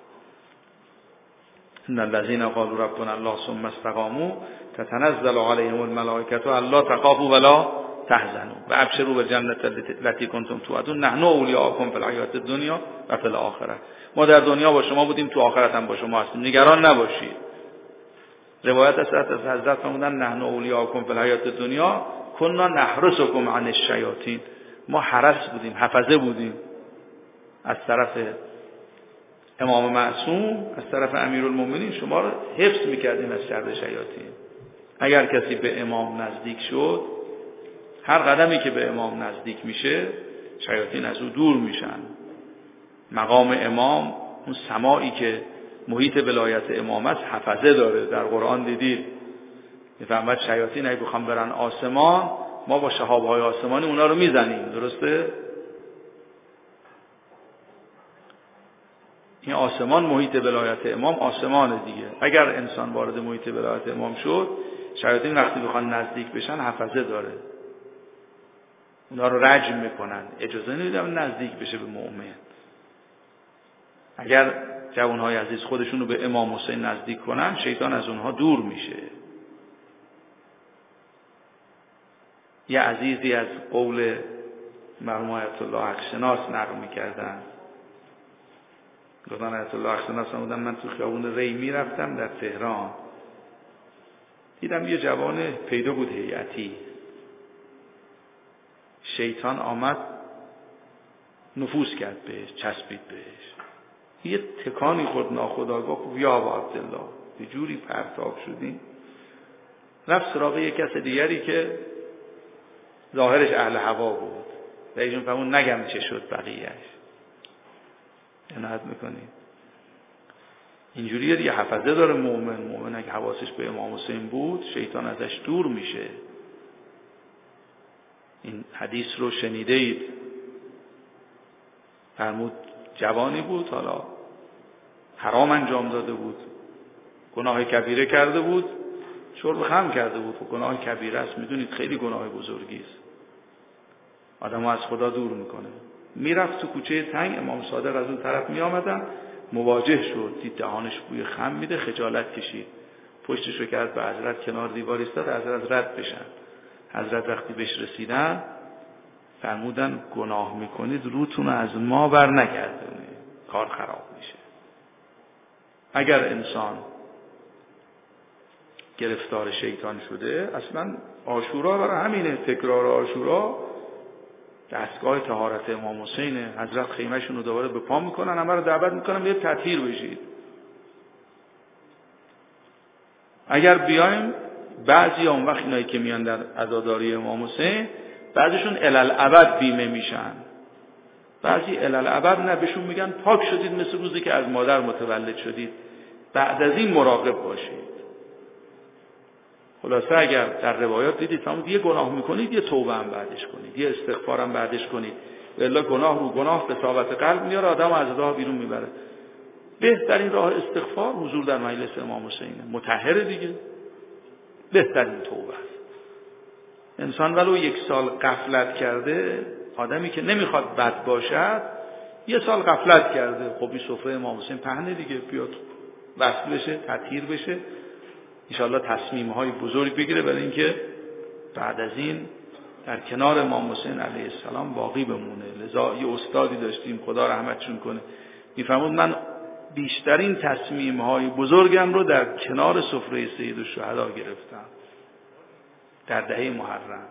ان الذين قالوا ربنا الله ثم استقاموا تتنزل عليهم الملائكه الا تخافوا ولا تحزنوا وابشروا بالجنه التي كنتم توعدون نحن اولیاءکم فی الحیات الدنیا و فی الآخرة. ما در دنیا با شما بودیم، تو آخرت هم با شما هستیم، نگران نباشید. روایت از حضرت فرمودن نحن اولیاءکم فی الحیات الدنیا کنا نحرسکم عن الشیاطین، ما حرس بودیم، حفظه بودیم از طرف امام معصوم، از طرف امیرالمومنین، شما رو حفظ میکردیم از شر شیاطین. اگر کسی به امام نزدیک شد، هر قدمی که به امام نزدیک میشه شیاطین از او دور میشن. مقام امام، اون سماعی که محیط ولایت امام است، حفظه داره. در قرآن دیدید میفرماید شیاطین اگه بخوام برن آسمان، ما با شهاب‌های آسمانی اونا رو میزنیم. درسته؟ این آسمان محیط ولایت امام آسمان دیگه. اگر انسان وارد محیط ولایت امام شد، شیاطین وقتی بخوان نزدیک بشن حفظه داره، اونا رو رجم میکنن، اجازه نمیدن نزدیک بشه به مؤمن. اگر جوانهای عزیز خودشون رو به امام حسین نزدیک کنن، شیطان از اونها دور میشه. یه عزیزی از قول مرحوم آیت الله حق‌شناس نقل میکردن. گفتن آیت الله حق‌شناس بودن من تو خیابون ری میرفتم در تهران، دیدم یه جوان پیدا بود هیئتی، شیطان آمد نفوذ کرد بهش، چسبید بهش، یه تکانی خورد ناخودآگاه، یا ابا عبدالله یه جوری پرتاب شدیم، رفت سراغ یک کس دیگری که ظاهرش اهل هوا بود. رئیسون فرمون نگم چه شد بقیهش. عنایت میکنیم اینجوریه دیگه، حفظه داره مومن اگه حواسش به امام حسین بود شیطان ازش دور میشه. این حدیث رو شنیده اید، فرمود جوانی بود، حالا حرام انجام داده بود، گناه کبیره کرده بود، شرب خمر کرده بود. و گناه کبیره است، میدونید خیلی گناه بزرگی است، آدمو از خدا دور میکنه. میرفت تو کوچه تنگ، امام صادق از اون طرف میآمدن، مواجه شد، دید دهانش بوی خمر میده، خجالت کشید، پشتشو کرد به حضرت، کنار دیوار ایستاد، حضرت رد بشن. حضرت وقتی بهش رسیدن فرمودن گناه میکنید روتون از ما بر نگردونید، کار خراب میشه. اگر انسان گرفتار شیطان شده، اصلا عاشورا برای همینه، تکرار عاشورا دستگاه طهارت امام حسینه. حضرت خیمه‌شون رو دوباره به پا میکنن، همه رو دعوت میکنن به تطهیر بشید. اگر بیایم بعضی اون وقت اینایی که میان در عزاداری امام حسین، بعضیشون الالعبد بیمه میشن، بعضی الالعبد نه، بهشون میگن پاک شدید مثل روزی که از مادر متولد شدید، بعد از این مراقب باشید. خلاصه اگر در روایات دیدید فرمود یه گناه میکنید یه توبه هم بعدش کنید، یه استغفار هم بعدش کنید، الا گناه رو گناه قساوت قلب میاره، آدم از راه بیرون میبره. بهترین راه استغفار حضور در مجلس امام حسینه، مطهر دیگه، بهترین توبه است. انسان ولو 1 سال غفلت کرده، آدمی که نمیخواد بد باشد 1 سال غفلت کرده، خب این سفره امام حسین پهنه دیگه، بیاد وصل بشه، تطهیر بشه، انشاءالله تصمیم‌های بزرگ بگیره برای اینکه بعد از این در کنار امام حسین علیه السلام باقی بمونه. لذا یه استادی داشتیم، خدا رحمتشون کنه، میفرمود من بیشترین تصمیم‌های بزرگم رو در کنار سفره سیدالشهدا گرفتم در دهه محرم.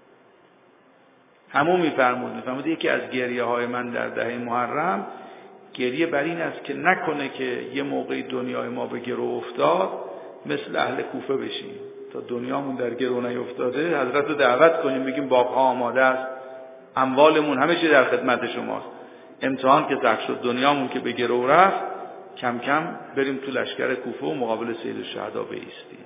همون میفرمود یکی از گریه‌های من در دهه محرم گریه بر این است که نکنه که یه موقعی دنیای ما به گرو افتاد مثل اهل کوفه بشیم، تا دنیامون در گرو نیفتاده حضرت رو دعوت کنیم، بگیم باغ‌ها آماده است، اموالمون همه چی در خدمت شماست. امتحان که سخت شد، دنیامون که به گرو رفت، کم کم بریم تو لشکر کوفه و مقابل سیدالشهدا بایستیم.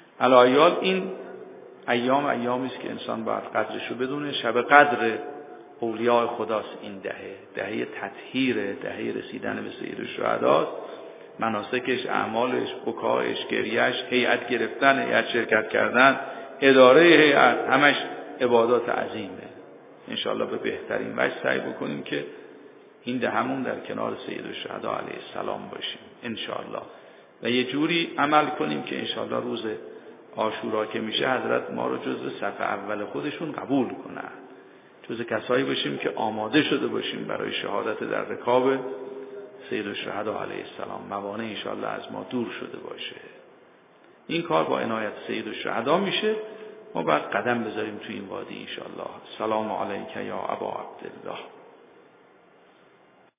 الایال این ایامی است که انسان باید قدرش رو بدونه. شب قدر اولیاء خداست این دهه تطهیر، دهه رسیدن به سید الشهداست. مناسکش، اعمالش، بکایش، گریهش، هیئت گرفتن، هیئت شرکت کردن، اداره هیئت، همش عبادات عظیمه. انشاءالله به بهترین وجه سعی بکنیم که این دهمون در کنار سید الشهدا علیه السلام باشیم انشاءالله و یه جوری عمل کنیم که انشاءالله روز عاشورا که میشه حضرت ما رو جزو صف اول خودشون قبول کنن، جزو کسایی باشیم که آماده شده باشیم برای شهادت در رکاب سید الشهدا علیه السلام، موانع انشاءالله از ما دور شده باشه. این کار با عنایت سید الشهدا میشه. ما باید قدم بذاریم تو این وادی انشاءالله. سلام علیک یا ابا عبدالله.